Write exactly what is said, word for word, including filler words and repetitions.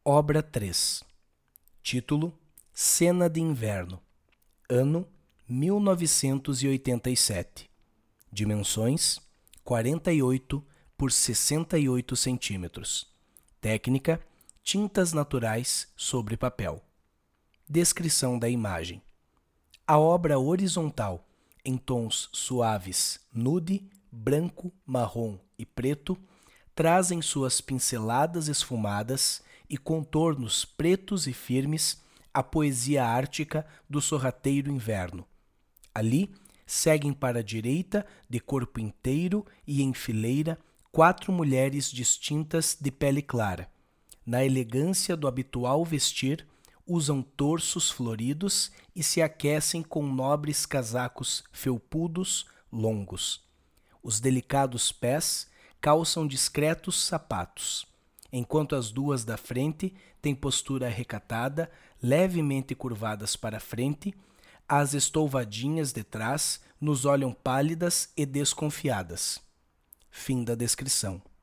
Obra três. Título: Cena de Inverno. Ano: mil novecentos e oitenta e sete. Dimensões: quarenta e oito por sessenta e oito centímetros. Técnica: tintas naturais sobre papel. Descrição da imagem. A obra horizontal, em tons suaves nude, branco, marrom e preto, traz em suas pinceladas esfumadas e contornos pretos e firmes a poesia ártica do sorrateiro inverno. Ali, seguem para a direita, de corpo inteiro e em fileira, quatro mulheres distintas de pele clara. Na elegância do habitual vestir, usam torsos floridos e se aquecem com nobres casacos felpudos, longos. Os delicados pés calçam discretos sapatos, enquanto as duas da frente têm postura recatada, levemente curvadas para a frente. As estouvadinhas de trás nos olham pálidas e desconfiadas. Fim da descrição.